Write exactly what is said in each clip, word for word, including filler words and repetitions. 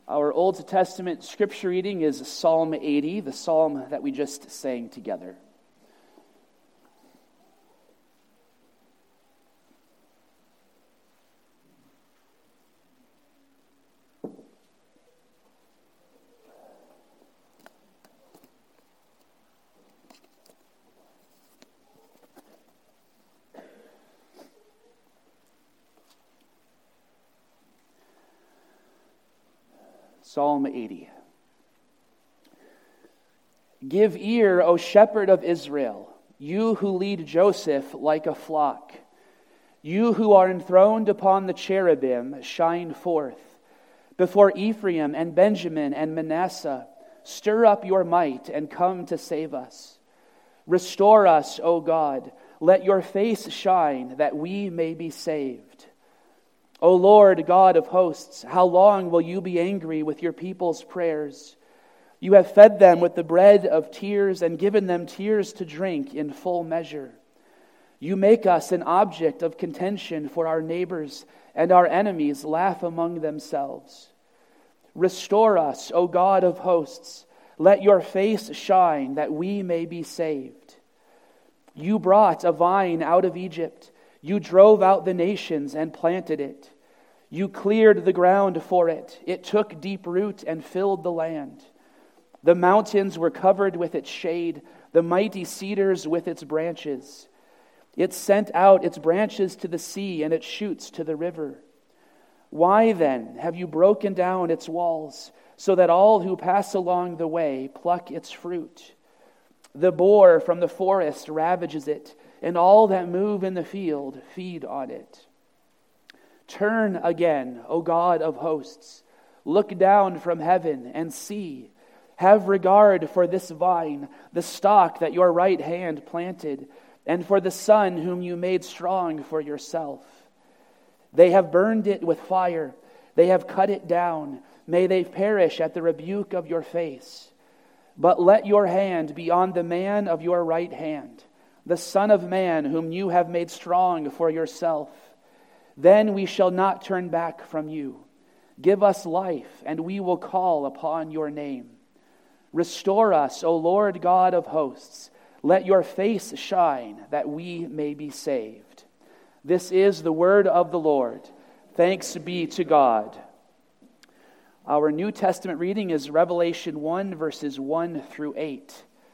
Our Old Testament scripture reading is Psalm eighty, the psalm that we just sang together. Psalm eighty. Give ear, O shepherd of Israel, you who lead Joseph like a flock. You who are enthroned upon the cherubim, shine forth. Before Ephraim and Benjamin and Manasseh, stir up your might and come to save us. Restore us, O God, let your face shine that we may be saved. O Lord God of hosts, how long will you be angry with your people's prayers? You have fed them with the bread of tears and given them tears to drink in full measure. You make us an object of contention for our neighbors, and our enemies laugh among themselves. Restore us, O God of hosts. Let your face shine that we may be saved. You brought a vine out of Egypt. You drove out the nations and planted it. You cleared the ground for it. It took deep root and filled the land. The mountains were covered with its shade, the mighty cedars with its branches. It sent out its branches to the sea and its shoots to the river. Why then have you broken down its walls, so that all who pass along the way pluck its fruit? The boar from the forest ravages it, and all that move in the field feed on it. Turn again, O God of hosts. Look down from heaven and see. Have regard for this vine, the stock that your right hand planted, and for the son whom you made strong for yourself. They have burned it with fire. They have cut it down. May they perish at the rebuke of your face. But let your hand be on the man of your right hand, the Son of Man whom you have made strong for yourself. Then we shall not turn back from you. Give us life, and we will call upon your name. Restore us, O Lord God of hosts. Let your face shine, that we may be saved. This is the word of the Lord. Thanks be to God. Our New Testament reading is Revelation one, verses one through eight.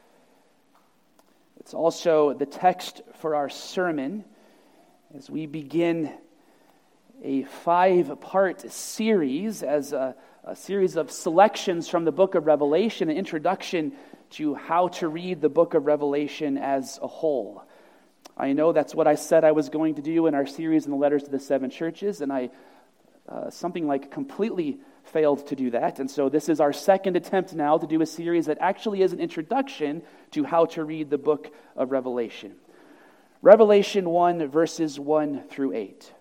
It's also the text for our sermon as we begin a five-part series as a, a series of selections from the book of Revelation, an introduction to how to read the book of Revelation as a whole. I know that's what I said I was going to do in our series in the letters to the seven churches, and I uh, something like completely failed to do that. And so this is our second attempt now to do a series that actually is an introduction to how to read the book of Revelation. Revelation one, verses one through eight.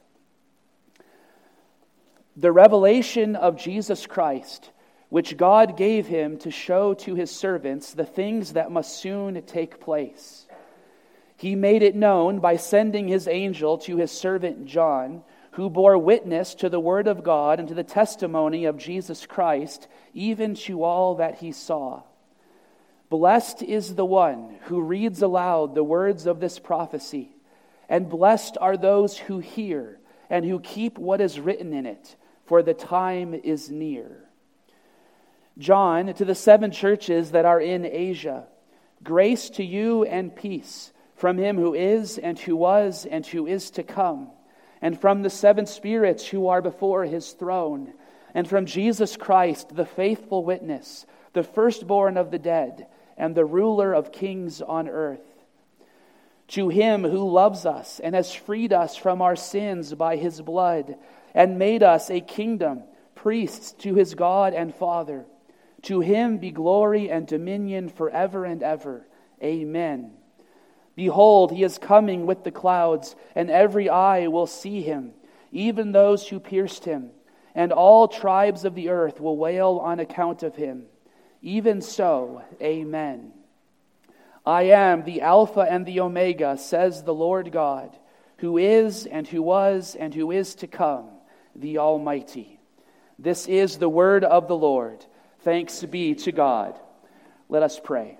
The revelation of Jesus Christ, which God gave him to show to his servants the things that must soon take place. He made it known by sending his angel to his servant John, who bore witness to the word of God and to the testimony of Jesus Christ, even to all that he saw. Blessed is the one who reads aloud the words of this prophecy, and blessed are those who hear and who keep what is written in it, for the time is near. John, to the seven churches that are in Asia, grace to you and peace from him who is and who was and who is to come, and from the seven spirits who are before his throne, and from Jesus Christ, the faithful witness, the firstborn of the dead, and the ruler of kings on earth. To him who loves us and has freed us from our sins by his blood, and made us a kingdom, priests to his God and Father. To him be glory and dominion forever and ever. Amen. Behold, he is coming with the clouds, and every eye will see him, even those who pierced him, and all tribes of the earth will wail on account of him. Even so, amen. I am the Alpha and the Omega, says the Lord God, who is and who was and who is to come, the Almighty. This is the word of the Lord. Thanks be to God. Let us pray.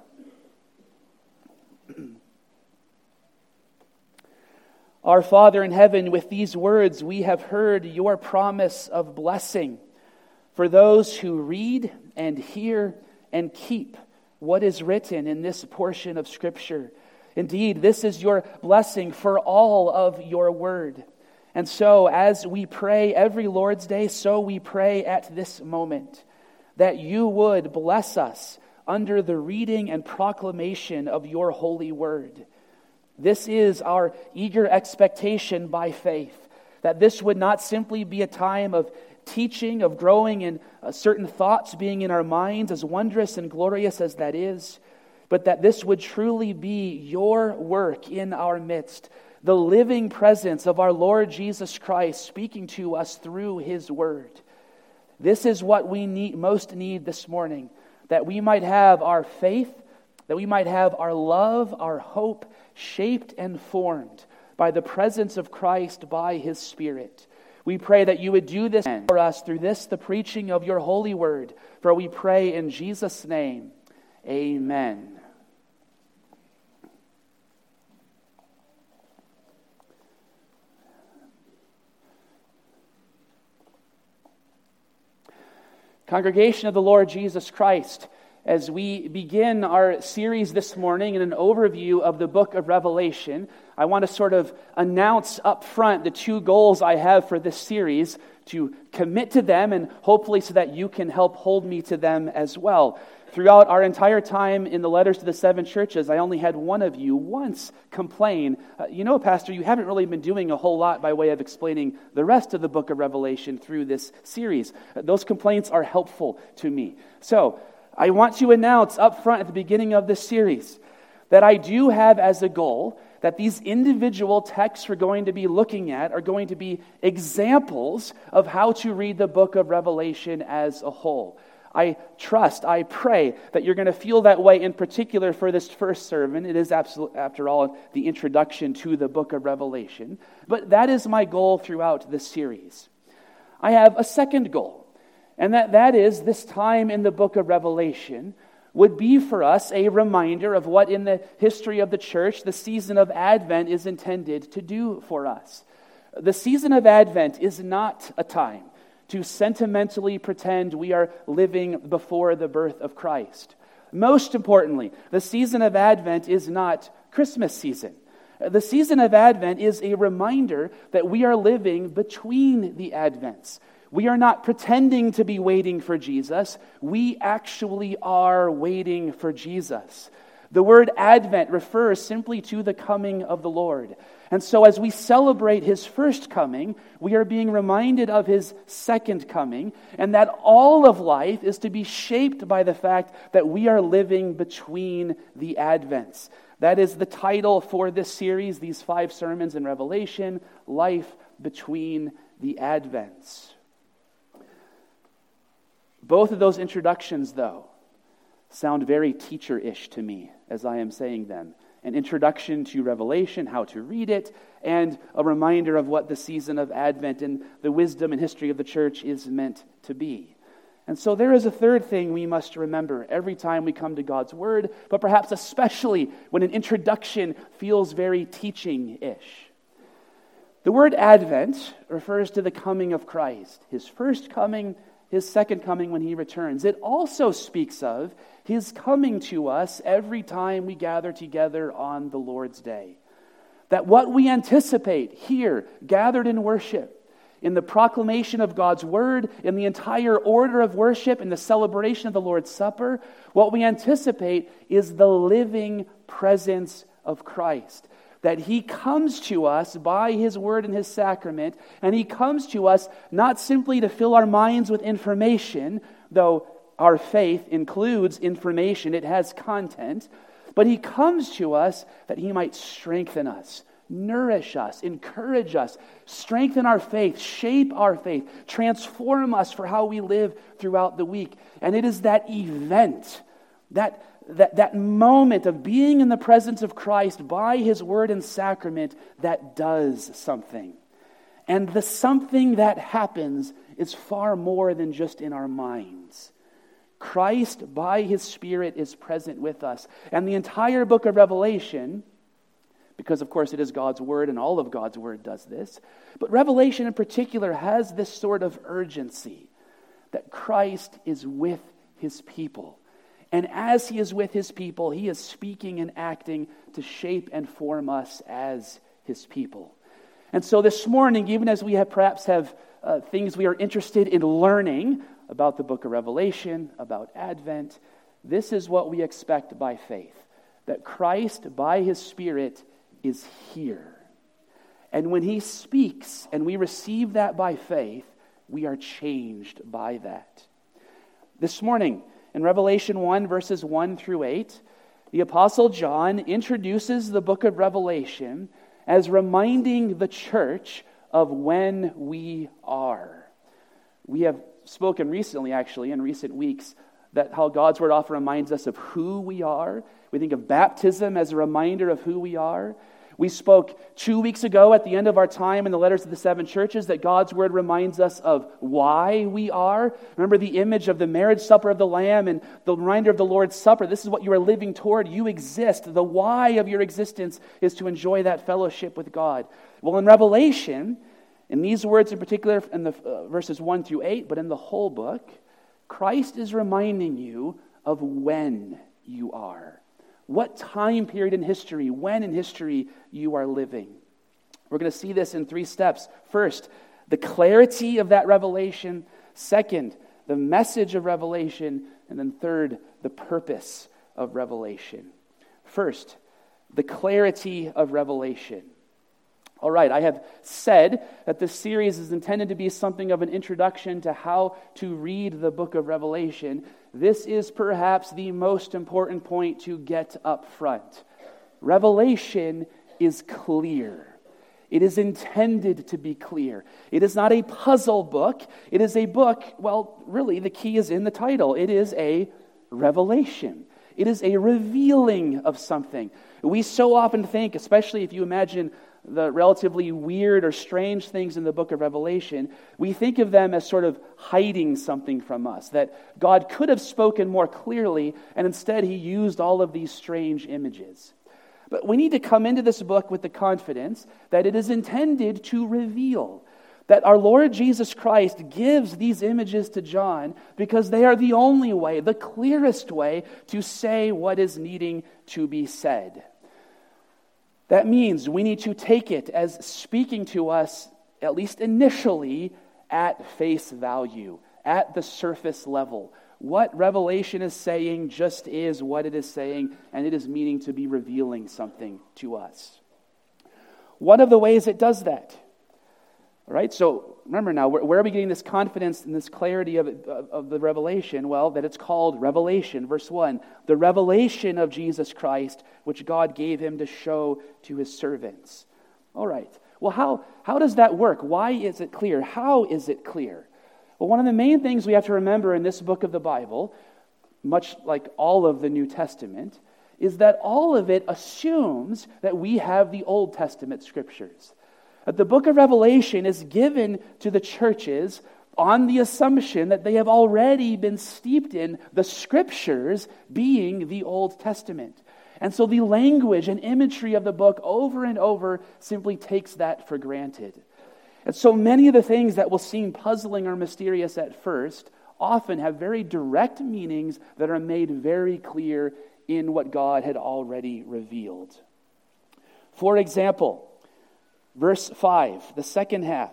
Our Father in heaven, with these words we have heard your promise of blessing for those who read and hear and keep what is written in this portion of Scripture. Indeed, this is your blessing for all of your word. And so, as we pray every Lord's Day, so we pray at this moment, that you would bless us under the reading and proclamation of your holy word. This is our eager expectation by faith, that this would not simply be a time of teaching, of growing in uh, certain thoughts being in our minds, as wondrous and glorious as that is, but that this would truly be your work in our midst, the living presence of our Lord Jesus Christ speaking to us through his word. This is what we need, most need this morning, that we might have our faith, that we might have our love, our hope shaped and formed by the presence of Christ, by his Spirit. We pray that you would do this for us through this, the preaching of your holy word. For we pray in Jesus' name, amen. Congregation of the Lord Jesus Christ, as we begin our series this morning in an overview of the book of Revelation, I want to sort of announce up front the two goals I have for this series, to commit to them and hopefully so that you can help hold me to them as well. Throughout our entire time in the letters to the seven churches, I only had one of you once complain, uh, you know, Pastor, you haven't really been doing a whole lot by way of explaining the rest of the book of Revelation through this series. Uh, those complaints are helpful to me. So, I want to announce up front at the beginning of this series that I do have as a goal that these individual texts we're going to be looking at are going to be examples of how to read the book of Revelation as a whole. I trust, I pray that you're going to feel that way in particular for this first sermon. It is, absolute, after all, the introduction to the book of Revelation. But that is my goal throughout this series. I have a second goal, and that, that is this time in the book of Revelation would be for us a reminder of what in the history of the church the season of Advent is intended to do for us. The season of Advent is not a time to sentimentally pretend we are living before the birth of Christ. Most importantly, the season of Advent is not Christmas season. The season of Advent is a reminder that we are living between the Advents. We are not pretending to be waiting for Jesus. We actually are waiting for Jesus. The word Advent refers simply to the coming of the Lord. And so as we celebrate his first coming, we are being reminded of his second coming, and that all of life is to be shaped by the fact that we are living between the Advents. That is the title for this series, these five sermons in Revelation, Life Between the Advents. Both of those introductions, though, sound very teacher-ish to me as I am saying them. An introduction to Revelation, how to read it, and a reminder of what the season of Advent and the wisdom and history of the church is meant to be. And so there is a third thing we must remember every time we come to God's Word, but perhaps especially when an introduction feels very teaching-ish. The word Advent refers to the coming of Christ, his first coming, his second coming when he returns. It also speaks of his coming to us every time we gather together on the Lord's Day. That what we anticipate here, gathered in worship, in the proclamation of God's word, in the entire order of worship, in the celebration of the Lord's Supper, what we anticipate is the living presence of Christ. That he comes to us by his word and his sacrament, and he comes to us not simply to fill our minds with information, though our faith includes information, it has content, but he comes to us that he might strengthen us, nourish us, encourage us, strengthen our faith, shape our faith, transform us for how we live throughout the week. And it is that event, that That, that moment of being in the presence of Christ by his word and sacrament that does something. And the something that happens is far more than just in our minds. Christ, by his Spirit, is present with us. And the entire book of Revelation, because of course it is God's word and all of God's word does this, but Revelation in particular has this sort of urgency that Christ is with his people. And as he is with his people, he is speaking and acting to shape and form us as his people. And so this morning, even as we have perhaps have uh, things we are interested in learning about the book of Revelation, about Advent, this is what we expect by faith, that Christ, by his Spirit, is here. And when he speaks and we receive that by faith, we are changed by that. This morning, in Revelation one, verses one through eight, the Apostle John introduces the book of Revelation as reminding the church of when we are. We have spoken recently, actually, in recent weeks, that how God's word often reminds us of who we are. We think of baptism as a reminder of who we are. We spoke two weeks ago at the end of our time in the letters to the seven churches that God's word reminds us of why we are. Remember the image of the marriage supper of the Lamb and the reminder of the Lord's Supper. This is what you are living toward. You exist. The why of your existence is to enjoy that fellowship with God. Well, in Revelation, in these words in particular, in the uh, verses one through eight, but in the whole book, Christ is reminding you of when you are. What time period in history, when in history you are living. We're going to see this in three steps. First, the clarity of that revelation. Second, the message of revelation. And then third, the purpose of revelation. First, the clarity of revelation. All right, I have said that this series is intended to be something of an introduction to how to read the book of Revelation. This is perhaps the most important point to get up front. Revelation is clear. It is intended to be clear. It is not a puzzle book. It is a book, well, really, the key is in the title. It is a revelation. It is a revealing of something. We so often think, especially if you imagine the relatively weird or strange things in the book of Revelation, we think of them as sort of hiding something from us, that God could have spoken more clearly, and instead he used all of these strange images. But we need to come into this book with the confidence that it is intended to reveal, that our Lord Jesus Christ gives these images to John because they are the only way, the clearest way to say what is needing to be said. That means we need to take it as speaking to us, at least initially, at face value, at the surface level. What Revelation is saying just is what it is saying, and it is meaning to be revealing something to us. One of the ways it does that, all right, so remember now, where, where are we getting this confidence and this clarity of, it, of, of the revelation? Well, that it's called revelation. Verse one, the revelation of Jesus Christ, which God gave him to show to his servants. All right, well, how, how does that work? Why is it clear? How is it clear? Well, one of the main things we have to remember in this book of the Bible, much like all of the New Testament, is that all of it assumes that we have the Old Testament scriptures. That the book of Revelation is given to the churches on the assumption that they have already been steeped in the scriptures being the Old Testament. And so the language and imagery of the book over and over simply takes that for granted. And so many of the things that will seem puzzling or mysterious at first often have very direct meanings that are made very clear in what God had already revealed. For example, verse five, the second half.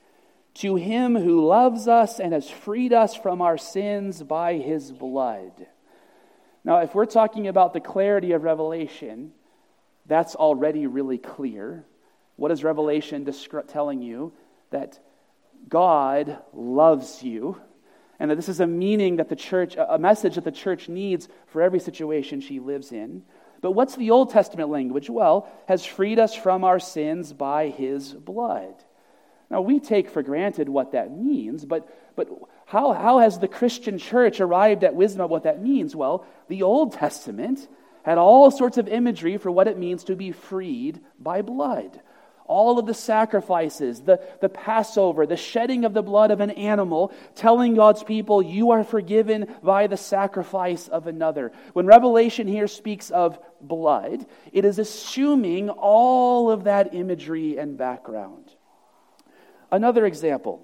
To him who loves us and has freed us from our sins by his blood. Now, if we're talking about the clarity of Revelation, that's already really clear. What is Revelation descri- telling you? That God loves you, and that this is a meaning that the church, a message that the church needs for every situation she lives in. But what's the Old Testament language? Well, has freed us from our sins by his blood. Now, we take for granted what that means, but but how, how has the Christian church arrived at wisdom of what that means? Well, the Old Testament had all sorts of imagery for what it means to be freed by blood. all of the sacrifices, the, the Passover, the shedding of the blood of an animal, telling God's people, you are forgiven by the sacrifice of another. When Revelation here speaks of blood, it is assuming all of that imagery and background. Another example.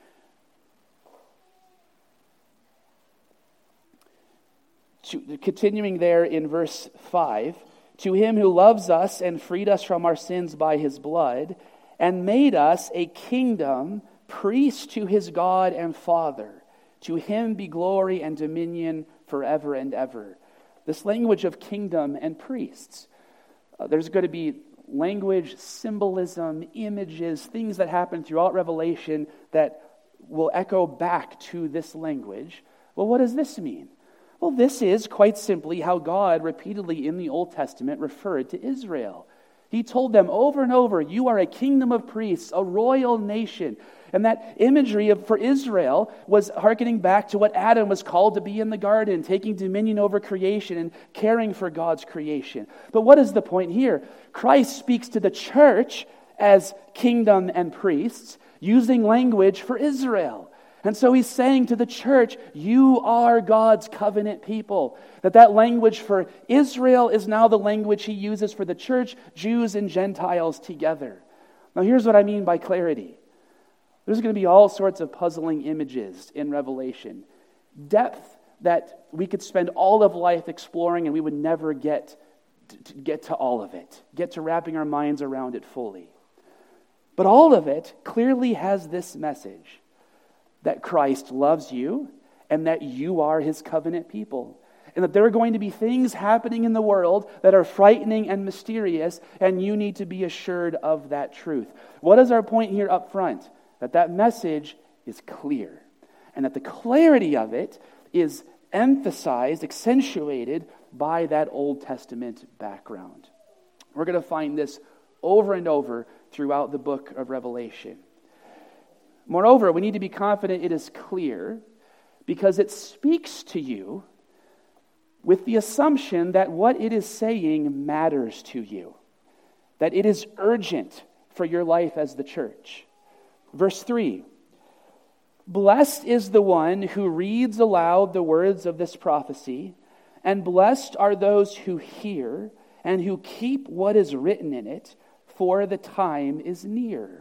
Continuing there in verse five, to him who loves us and freed us from our sins by his blood, and made us a kingdom, priests to his God and Father. To him be glory and dominion forever and ever. This language of kingdom and priests. Uh, there's going to be language, symbolism, images, things that happen throughout Revelation that will echo back to this language. Well, what does this mean? Well, this is quite simply how God repeatedly in the Old Testament referred to Israel. He told them over and over, you are a kingdom of priests, a royal nation. And that imagery of, for Israel was hearkening back to what Adam was called to be in the garden, taking dominion over creation and caring for God's creation. But what is the point here? Christ speaks to the church as kingdom and priests, using language for Israel. And so he's saying to the church, you are God's covenant people. That that language for Israel is now the language he uses for the church, Jews and Gentiles together. Now here's what I mean by clarity. There's going to be all sorts of puzzling images in Revelation. Depth that we could spend all of life exploring and we would never get to, get to all of it, get to wrapping our minds around it fully. But all of it clearly has this message. That Christ loves you and that you are his covenant people. And that there are going to be things happening in the world that are frightening and mysterious, and you need to be assured of that truth. What is our point here up front? That that message is clear. And that the clarity of it is emphasized, accentuated by that Old Testament background. We're going to find this over and over throughout the book of Revelation. Moreover, we need to be confident it is clear because it speaks to you with the assumption that what it is saying matters to you, that it is urgent for your life as the church. Verse three, blessed is the one who reads aloud the words of this prophecy, and blessed are those who hear and who keep what is written in it, for the time is near.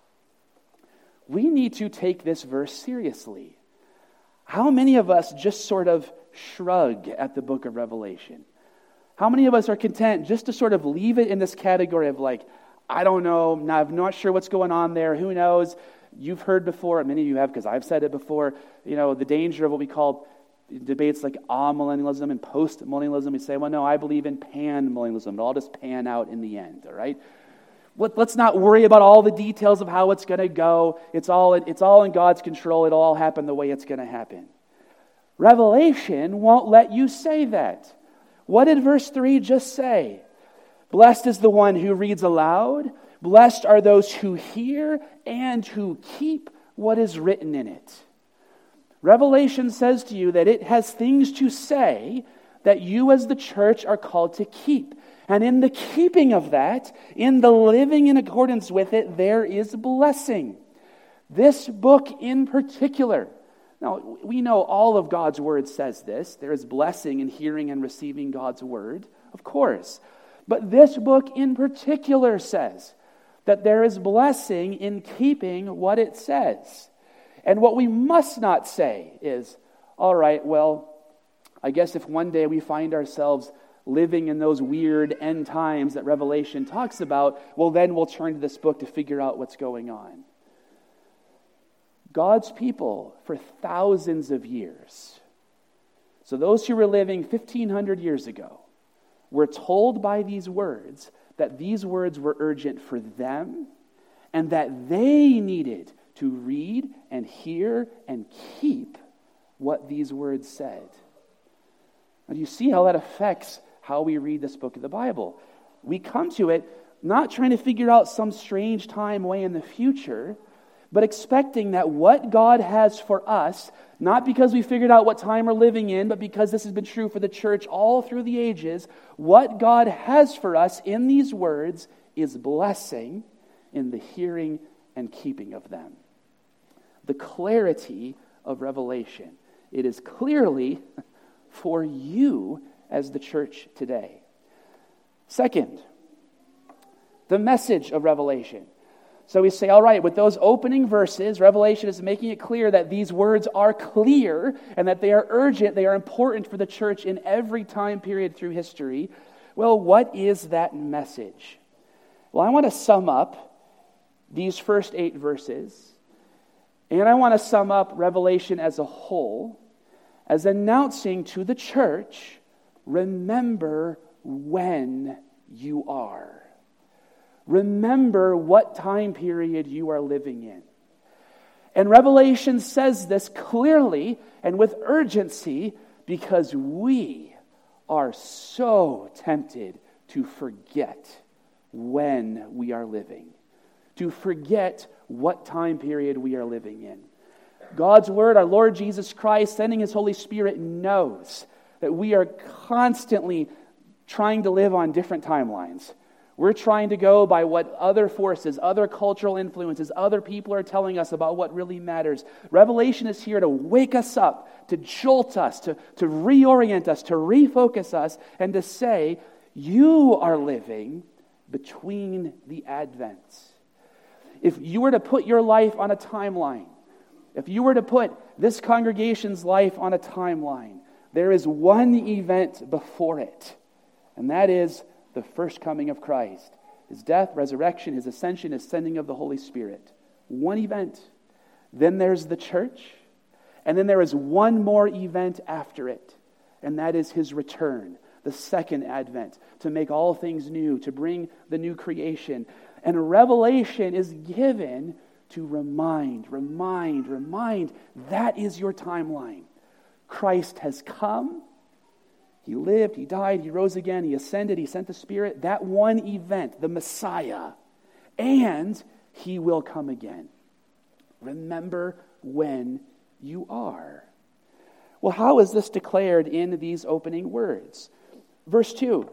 We need to take this verse seriously. How many of us just sort of shrug at the book of Revelation? How many of us are content just to sort of leave it in this category of like, I don't know, I'm not sure what's going on there, who knows? You've heard before, many of you have because I've said it before, you know, the danger of what we call debates like amillennialism and post-millennialism. We say, well, no, I believe in pan-millennialism. It'll all just pan out in the end, all right? Let's not worry about all the details of how it's going to go. It's all, it's all in God's control. It'll all happen the way it's going to happen. Revelation won't let you say that. What did verse three just say? Blessed is the one who reads aloud. Blessed are those who hear and who keep what is written in it. Revelation says to you that it has things to say that you as the church are called to keep. And in the keeping of that, in the living in accordance with it, there is blessing. This book in particular, now we know all of God's word says this. There is blessing in hearing and receiving God's word, of course. But this book in particular says that there is blessing in keeping what it says. And what we must not say is, all right, well, I guess if one day we find ourselves living in those weird end times that Revelation talks about, well, then we'll turn to this book to figure out what's going on. God's people for thousands of years, so those who were living fifteen hundred years ago, were told by these words that these words were urgent for them and that they needed to read and hear and keep what these words said. Now, do you see how that affects how we read this book of the Bible? We come to it not trying to figure out some strange time way in the future, but expecting that what God has for us, not because we figured out what time we're living in, but because this has been true for the church all through the ages, what God has for us in these words is blessing, in the hearing and keeping of them. The clarity of Revelation. It is clearly for you as the church today. Second, the message of Revelation. So we say, all right, with those opening verses, Revelation is making it clear that these words are clear and that they are urgent, they are important for the church in every time period through history. Well, what is that message? Well, I want to sum up these first eight verses, and I want to sum up Revelation as a whole as announcing to the church, remember when you are. Remember what time period you are living in. And Revelation says this clearly and with urgency because we are so tempted to forget when we are living, to forget what time period we are living in. God's Word, our Lord Jesus Christ, sending His Holy Spirit, knows that we are constantly trying to live on different timelines. We're trying to go by what other forces, other cultural influences, other people are telling us about what really matters. Revelation is here to wake us up, to jolt us, to, to reorient us, to refocus us, and to say, you are living between the Advents. If you were to put your life on a timeline, if you were to put this congregation's life on a timeline, there is one event before it, and that is the first coming of Christ. His death, resurrection, His ascension, His sending of the Holy Spirit. One event. Then there's the church, and then there is one more event after it, and that is His return, the second advent, to make all things new, to bring the new creation. And Revelation is given to remind, remind, remind, that is your timeline. Christ has come. He lived, He died, He rose again, He ascended, He sent the Spirit. That one event, the Messiah, and He will come again. Remember when you are. Well, how is this declared in these opening words? Verse two.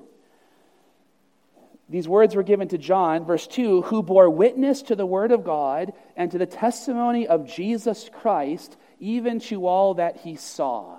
These words were given to John, verse two, who bore witness to the word of God and to the testimony of Jesus Christ, even to all that he saw.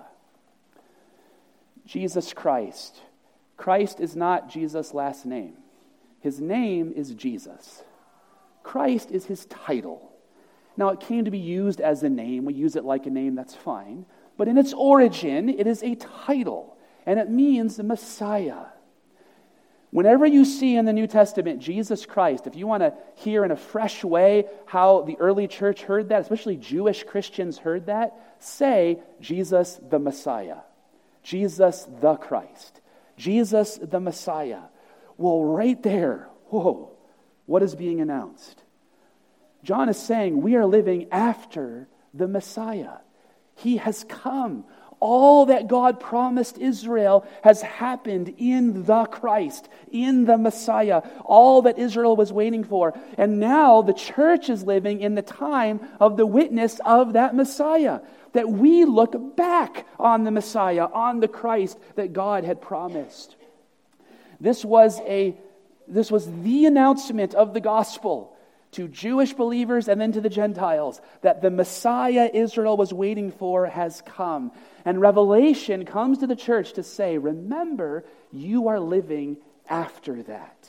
Jesus Christ. Christ is not Jesus' last name. His name is Jesus. Christ is His title. Now, it came to be used as a name. We use it like a name, that's fine. But in its origin, it is a title, and it means the Messiah. Whenever you see in the New Testament Jesus Christ, if you want to hear in a fresh way how the early church heard that, especially Jewish Christians heard that, say Jesus the Messiah. Jesus the Christ. Jesus the Messiah. Well, right there, whoa, what is being announced? John is saying we are living after the Messiah. He has come. All that God promised Israel has happened in the Christ, in the Messiah. All that Israel was waiting for. And now the church is living in the time of the witness of that Messiah. That we look back on the Messiah, on the Christ that God had promised. This was a, this was the announcement of the gospel to Jewish believers and then to the Gentiles, that the Messiah Israel was waiting for has come. And Revelation comes to the church to say, remember, you are living after that.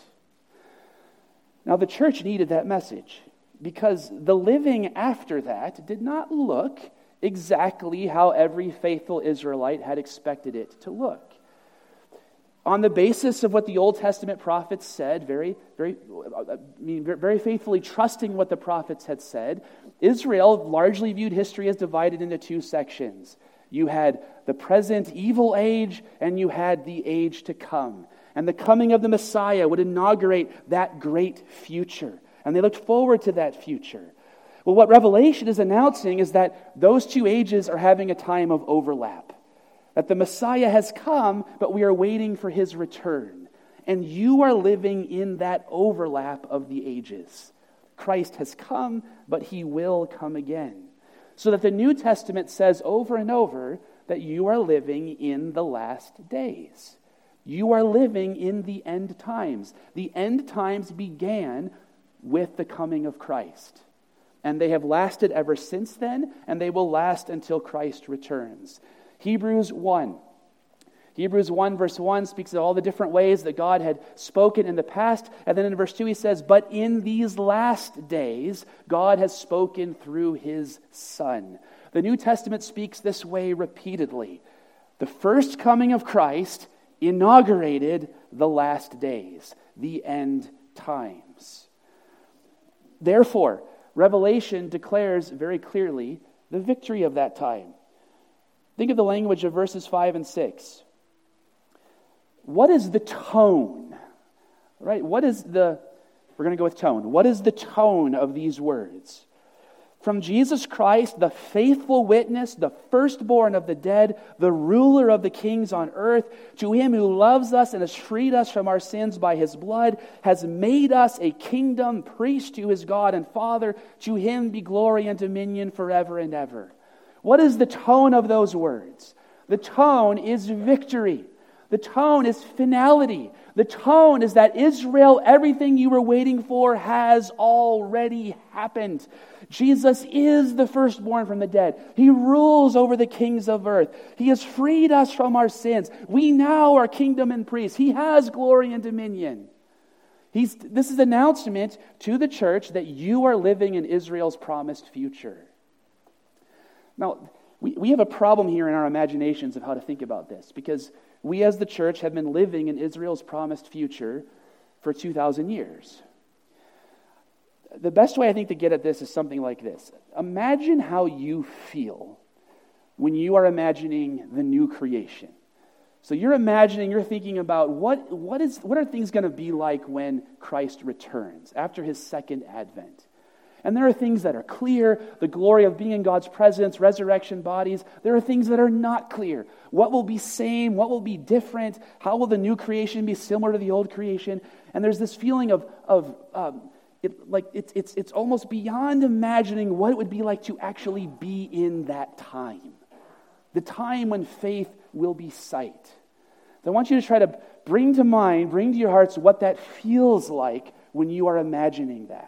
Now, the church needed that message because the living after that did not look exactly how every faithful Israelite had expected it to look. On the basis of what the Old Testament prophets said, very, very, I mean, very faithfully trusting what the prophets had said, Israel largely viewed history as divided into two sections. You had the present evil age, and you had the age to come. And the coming of the Messiah would inaugurate that great future. And they looked forward to that future. Well, what Revelation is announcing is that those two ages are having a time of overlap. That the Messiah has come, but we are waiting for His return. And you are living in that overlap of the ages. Christ has come, but He will come again. So that the New Testament says over and over that you are living in the last days. You are living in the end times. The end times began with the coming of Christ. And they have lasted ever since then, and they will last until Christ returns. Hebrews one. Hebrews one verse one speaks of all the different ways that God had spoken in the past. And then in verse two he says, but in these last days, God has spoken through his Son. The New Testament speaks this way repeatedly. The first coming of Christ inaugurated the last days, the end times. Therefore, Revelation declares very clearly the victory of that time. Think of the language of verses five and six. What is the tone? Right? What is the, we're going to go with tone. What is the tone of these words? From Jesus Christ, the faithful witness, the firstborn of the dead, the ruler of the kings on earth, to him who loves us and has freed us from our sins by his blood, has made us a kingdom, priest to his God and Father, to him be glory and dominion forever and ever. What is the tone of those words? The tone is victory. The tone is finality. The tone is that Israel, everything you were waiting for has already happened. Jesus is the firstborn from the dead. He rules over the kings of earth. He has freed us from our sins. We now are kingdom and priests. He has glory and dominion. He's, this is an announcement to the church that you are living in Israel's promised future. Now, we, we have a problem here in our imaginations of how to think about this, because we as the church have been living in Israel's promised future for two thousand years. The best way I think to get at this is something like this. Imagine how you feel when you are imagining the new creation. So you're imagining, you're thinking about what, what is what are things going to be like when Christ returns, after his second advent. And there are things that are clear, the glory of being in God's presence, resurrection bodies. There are things that are not clear. What will be same? What will be different? How will the new creation be similar to the old creation? And there's this feeling of, of um, it, like it's, it's, it's almost beyond imagining what it would be like to actually be in that time. The time when faith will be sight. So I want you to try to bring to mind, bring to your hearts what that feels like when you are imagining that.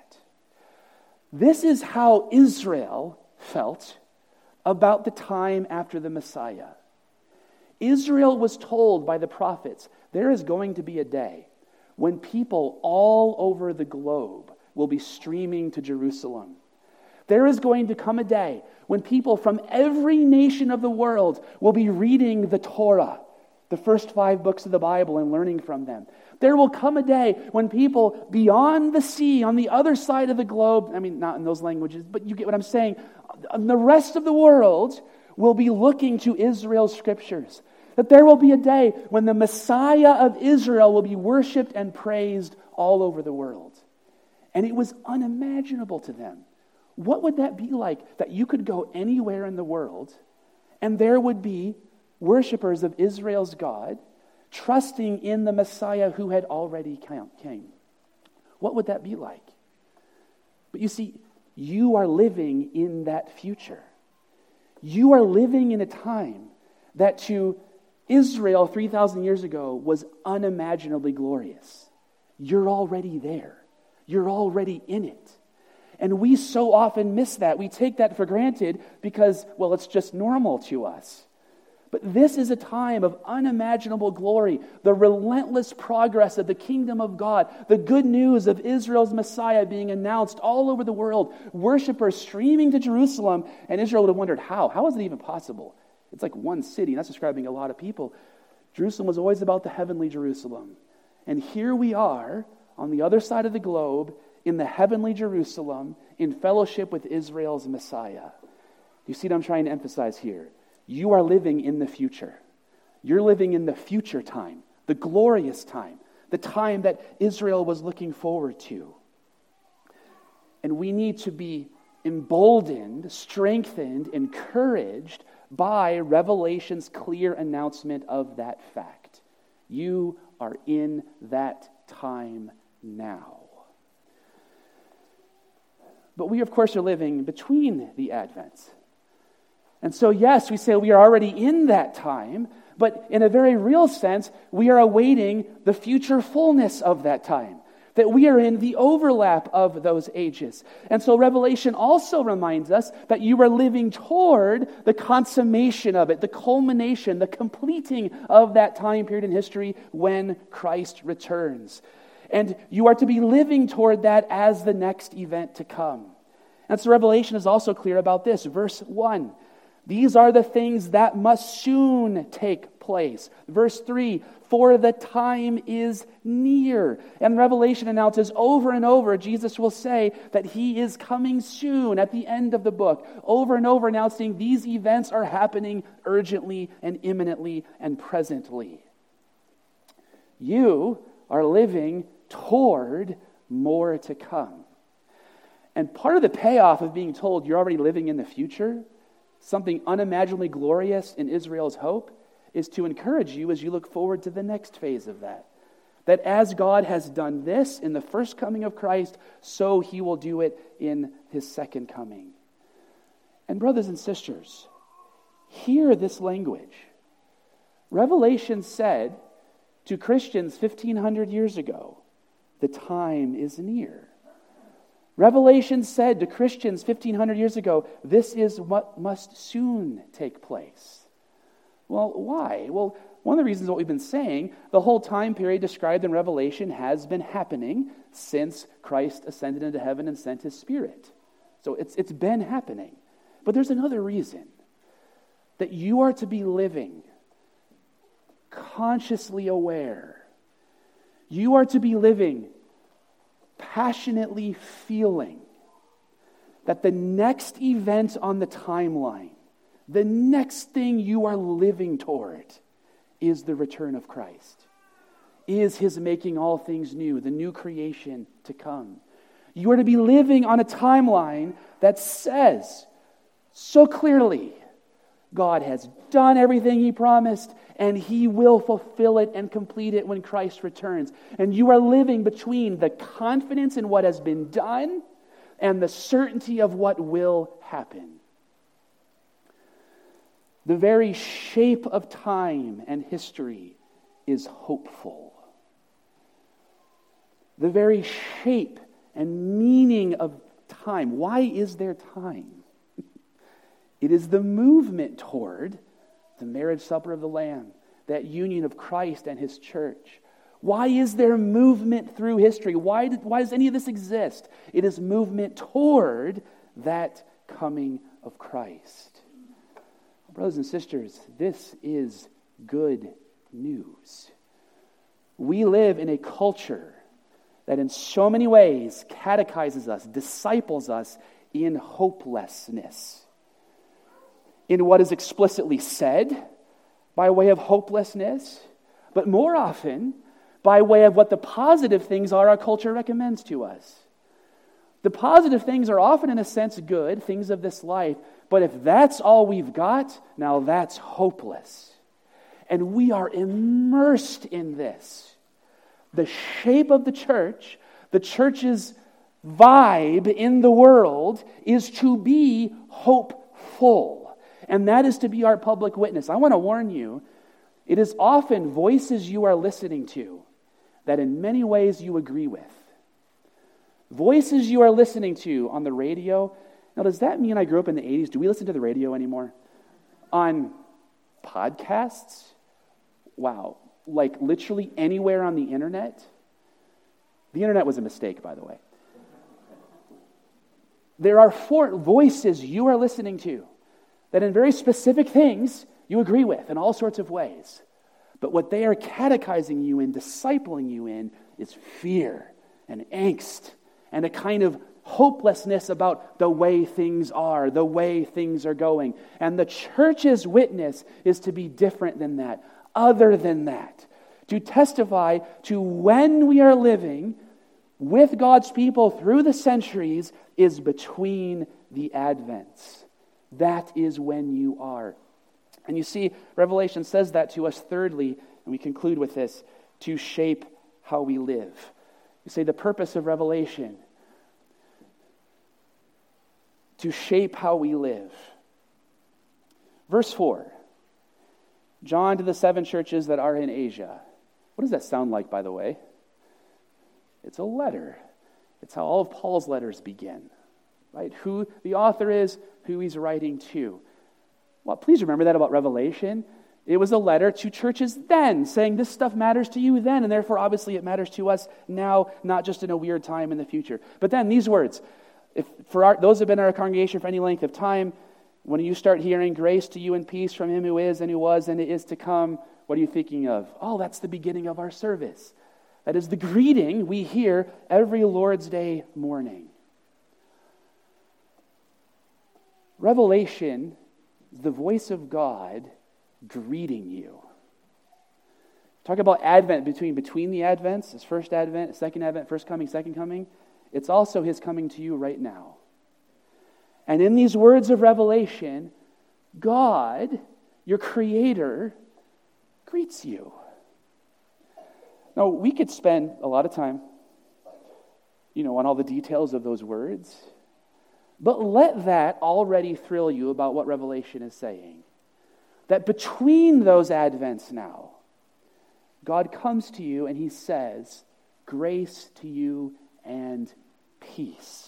This is how Israel felt about the time after the Messiah. Israel was told by the prophets, there is going to be a day when people all over the globe will be streaming to Jerusalem. There is going to come a day when people from every nation of the world will be reading the Torah, the first five books of the Bible, and learning from them. There will come a day when people beyond the sea, on the other side of the globe, I mean, not in those languages, but you get what I'm saying, the rest of the world will be looking to Israel's scriptures. That there will be a day when the Messiah of Israel will be worshipped and praised all over the world. And it was unimaginable to them. What would that be like, that you could go anywhere in the world and there would be worshipers of Israel's God trusting in the Messiah who had already came? What would that be like? But you see, you are living in that future. You are living in a time that to Israel three thousand years ago was unimaginably glorious. You're already there. You're already in it. And we so often miss that. We take that for granted because, well, it's just normal to us. But this is a time of unimaginable glory, the relentless progress of the kingdom of God, the good news of Israel's Messiah being announced all over the world, worshipers streaming to Jerusalem, and Israel would have wondered, how? How is it even possible? It's like one city, and that's describing a lot of people. Jerusalem was always about the heavenly Jerusalem. And here we are, on the other side of the globe, in the heavenly Jerusalem, in fellowship with Israel's Messiah. You see what I'm trying to emphasize here? You are living in the future. You're living in the future time, the glorious time, the time that Israel was looking forward to. And we need to be emboldened, strengthened, encouraged by Revelation's clear announcement of that fact. You are in that time now. But we, of course, are living between the Advents. And so, yes, we say we are already in that time, but in a very real sense, we are awaiting the future fullness of that time. that we are in the overlap of those ages. And so Revelation also reminds us that you are living toward the consummation of it, the culmination, the completing of that time period in history when Christ returns. And you are to be living toward that as the next event to come. And so Revelation is also clear about this. Verse one, these are the things that must soon take place. Verse three, for the time is near. And Revelation announces over and over, Jesus will say that he is coming soon at the end of the book. Over and over announcing these events are happening urgently and imminently and presently. You are living toward more to come. And part of the payoff of being told you're already living in the future, something unimaginably glorious in Israel's hope, is to encourage you as you look forward to the next phase of that. That as God has done this in the first coming of Christ, so he will do it in his second coming. And brothers and sisters, hear this language. Revelation said to Christians fifteen hundred years ago, the time is near. Revelation said to Christians fifteen hundred years ago, this is what must soon take place. Well, why? Well, one of the reasons what we've been saying, the whole time period described in Revelation has been happening since Christ ascended into heaven and sent his Spirit. So it's it's been happening. But there's another reason, that you are to be living consciously aware. You are to be living passionately feeling that the next event on the timeline, the next thing you are living toward, is the return of Christ, is his making all things new, the new creation to come. You are to be living on a timeline that says so clearly, God has done everything he promised, and he will fulfill it and complete it when Christ returns. And you are living between the confidence in what has been done and the certainty of what will happen. The very shape of time and history is hopeful. The very shape and meaning of time. Why is there time? It is the movement toward the marriage supper of the Lamb, that union of Christ and his church. Why is there movement through history? Why, did, why does any of this exist? It is movement toward that coming of Christ. Brothers and sisters, this is good news. We live in a culture that in so many ways catechizes us, disciples us in hopelessness. In what is explicitly said by way of hopelessness, but more often by way of what the positive things are our culture recommends to us. The positive things are often, in a sense, good, things of this life, but if that's all we've got, now that's hopeless. And we are immersed in this. The shape of the church, the church's vibe in the world, is to be hopeful. And that is to be our public witness. I want to warn you, it is often voices you are listening to that in many ways you agree with. Voices you are listening to on the radio. Now, does that mean I grew up in the eighties? Do we listen to the radio anymore? On podcasts? Wow. Like literally anywhere on the internet? The internet was a mistake, by the way. There are four voices you are listening to that in very specific things you agree with in all sorts of ways. But what they are catechizing you in, discipling you in, is fear and angst and a kind of hopelessness about the way things are, the way things are going. And the church's witness is to be different than that, other than that, to testify to when we are living with God's people through the centuries is between the advents. That is when you are. And you see, Revelation says that to us thirdly, and we conclude with this, to shape how we live. You say the purpose of Revelation, to shape how we live. Verse four, John to the seven churches that are in Asia. What does that sound like, by the way? It's a letter. It's how all of Paul's letters begin, right? Who the author is, who he's writing to. Well, please remember that about Revelation. It was a letter to churches then, saying this stuff matters to you then, and therefore obviously it matters to us now, not just in a weird time in the future. But then these words, if for our, those who have been in our congregation for any length of time, when you start hearing grace to you and peace from him who is and who was and is to come, what are you thinking of? Oh, that's the beginning of our service. That is the greeting we hear every Lord's Day morning. Revelation is the voice of God greeting you. Talk about Advent, between between the Advents, his first Advent, second Advent, first coming, second coming. It's also his coming to you right now. And in these words of Revelation, God, your Creator, greets you. Now, we could spend a lot of time, you know, on all the details of those words, but let that already thrill you about what Revelation is saying. That between those Advents now, God comes to you and he says, grace to you and peace.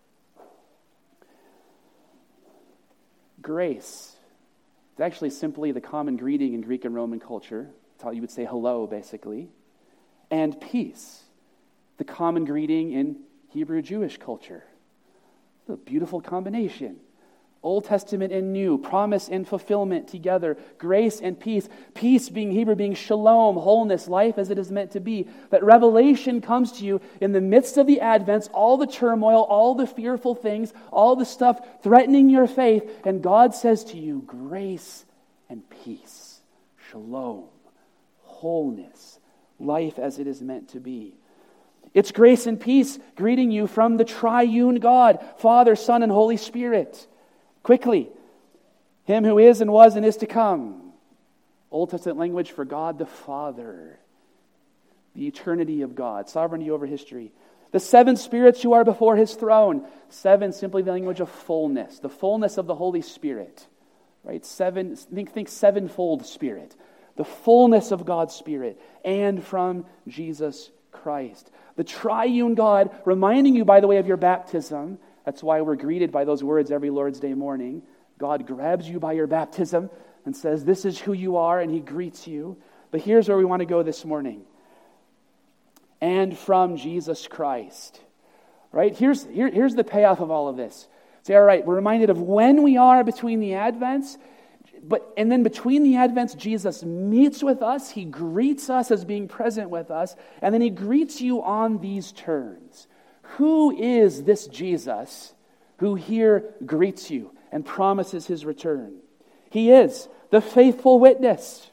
Grace. It's actually simply the common greeting in Greek and Roman culture. It's how you would say hello, basically. And peace. The common greeting in Hebrew Jewish culture. It's a beautiful combination. Old Testament and New, promise and fulfillment together, grace and peace. Peace being Hebrew, being shalom, wholeness, life as it is meant to be. That revelation comes to you in the midst of the Advents, all the turmoil, all the fearful things, all the stuff threatening your faith, and God says to you, grace and peace, shalom, wholeness, life as it is meant to be. It's grace and peace greeting you from the triune God, Father, Son, and Holy Spirit. Quickly, him who is and was and is to come. Old Testament language for God the Father. The eternity of God, sovereignty over history. The seven spirits who are before his throne. Seven, simply the language of fullness. The fullness of the Holy Spirit. Right? Seven, think, think sevenfold Spirit. The fullness of God's Spirit. And from Jesus Christ. The triune God, reminding you, by the way, of your baptism. That's why we're greeted by those words every Lord's Day morning. God grabs you by your baptism and says, this is who you are, and he greets you. But here's where we want to go this morning. And from Jesus Christ. Right? Here's, here, here's the payoff of all of this. Say, all right, we're reminded of when we are between the Advents, but and then between the Advents, Jesus meets with us. He greets us as being present with us, and then he greets you on these terms. Who is this Jesus who here greets you and promises his return? He is the faithful witness.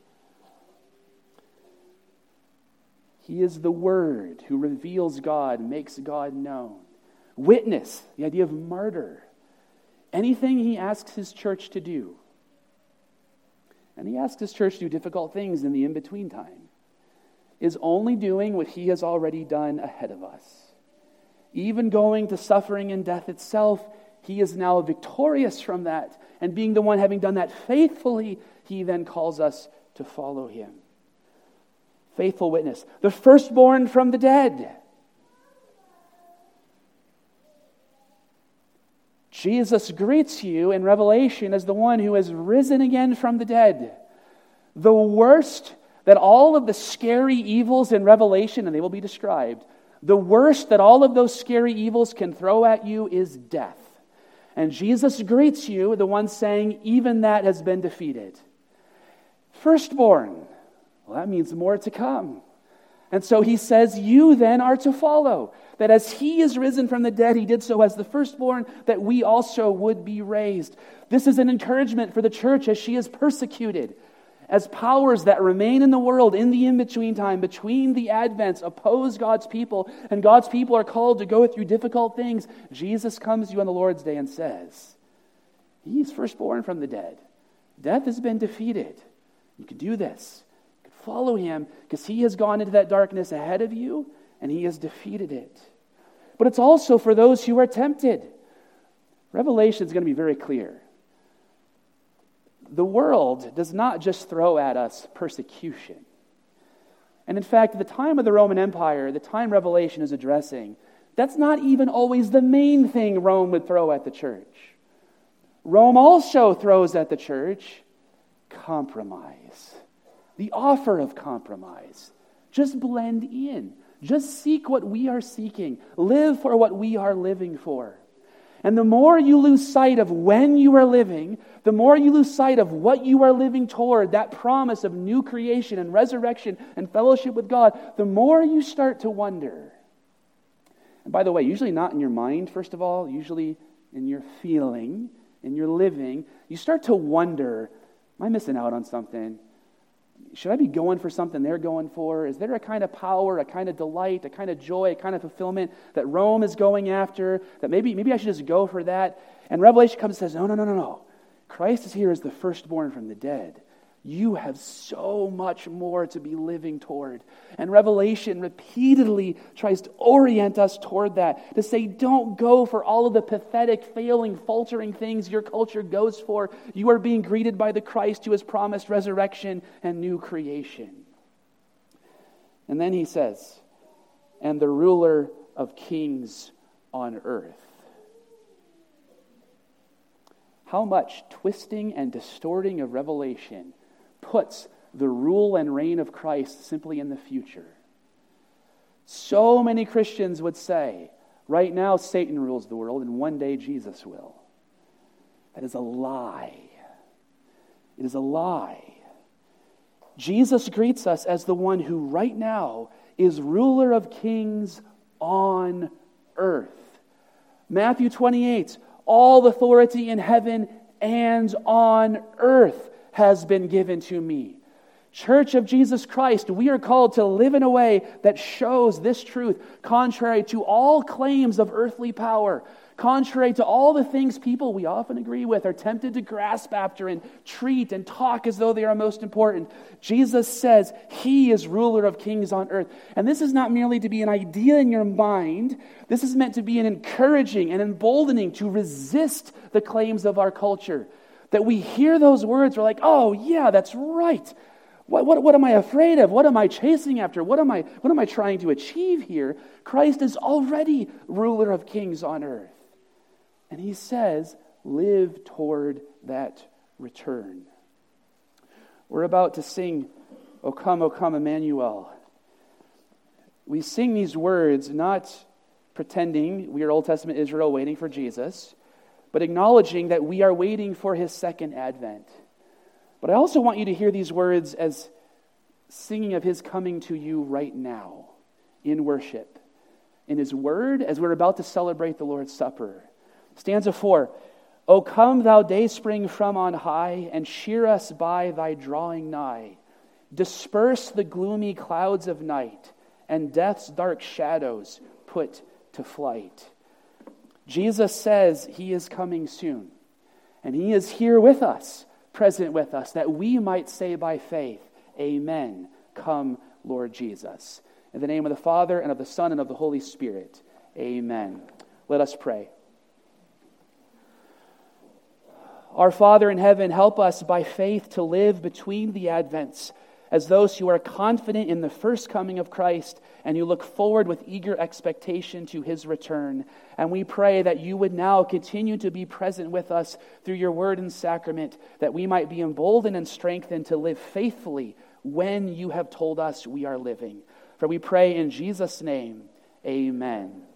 He is the Word who reveals God, makes God known. Witness, the idea of martyr. Anything he asks his church to do. And he asks his church to do difficult things in the in-between time. Is only doing what he has already done ahead of us. Even going to suffering and death itself, he is now victorious from that. And being the one having done that faithfully, he then calls us to follow him. Faithful witness. The firstborn from the dead. Jesus greets you in Revelation as the one who has risen again from the dead. The worst that all of the scary evils in Revelation, and they will be described, the worst that all of those scary evils can throw at you is death. And Jesus greets you, the one saying, even that has been defeated. Firstborn, well, that means more to come. And so he says, you then are to follow. That as he is risen from the dead, he did so as the firstborn, that we also would be raised. This is an encouragement for the church as she is persecuted. As powers that remain in the world in the in-between time, between the Advents, oppose God's people, and God's people are called to go through difficult things, Jesus comes to you on the Lord's Day and says, he's firstborn from the dead. Death has been defeated. You can do this. You can follow him because he has gone into that darkness ahead of you and he has defeated it. But it's also for those who are tempted. Revelation is going to be very clear. The world does not just throw at us persecution. And in fact, at the time of the Roman Empire, the time Revelation is addressing, that's not even always the main thing Rome would throw at the church. Rome also throws at the church compromise, the offer of compromise. Just blend in. Just seek what we are seeking. Live for what we are living for. And the more you lose sight of when you are living, the more you lose sight of what you are living toward, that promise of new creation and resurrection and fellowship with God, the more you start to wonder. And by the way, usually not in your mind, first of all, usually in your feeling, in your living, you start to wonder, am I missing out on something? Should I be going for something they're going for? Is there a kind of power, a kind of delight, a kind of joy, a kind of fulfillment that Rome is going after, that maybe, maybe I should just go for that? And Revelation comes and says, no, no, no, no, no. Christ is here as the firstborn from the dead. You have so much more to be living toward. And Revelation repeatedly tries to orient us toward that, to say, don't go for all of the pathetic, failing, faltering things your culture goes for. You are being greeted by the Christ who has promised resurrection and new creation. And then he says, and the ruler of kings on earth. How much twisting and distorting of Revelation puts the rule and reign of Christ simply in the future. So many Christians would say, right now Satan rules the world and one day Jesus will. That is a lie. It is a lie. Jesus greets us as the one who right now is ruler of kings on earth. Matthew twenty-eight, all authority in heaven and on earth has been given to me. Church of Jesus Christ, we are called to live in a way that shows this truth, contrary to all claims of earthly power, contrary to all the things people we often agree with are tempted to grasp after and treat and talk as though they are most important. Jesus says he is ruler of kings on earth. And this is not merely to be an idea in your mind. This is meant to be an encouraging and emboldening to resist the claims of our culture. That we hear those words, we're like, oh yeah, that's right. What, what, what am I afraid of? What am I chasing after? What am I, what am I trying to achieve here? Christ is already ruler of kings on earth. And he says, live toward that return. We're about to sing, O come, O come, Emmanuel. We sing these words not pretending we are Old Testament Israel waiting for Jesus, but acknowledging that we are waiting for his second advent. But I also want you to hear these words as singing of his coming to you right now in worship, in his word, as we're about to celebrate the Lord's Supper. Stanza four, O come thou dayspring from on high, and cheer us by thy drawing nigh. Disperse the gloomy clouds of night, and death's dark shadows put to flight. Jesus says he is coming soon, and he is here with us, present with us, that we might say by faith, Amen, come Lord Jesus. In the name of the Father, and of the Son, and of the Holy Spirit, Amen. Let us pray. Our Father in heaven, help us by faith to live between the Advents as those who are confident in the first coming of Christ and who look forward with eager expectation to his return. And we pray that you would now continue to be present with us through your word and sacrament, that we might be emboldened and strengthened to live faithfully when you have told us we are living. For we pray in Jesus' name, amen.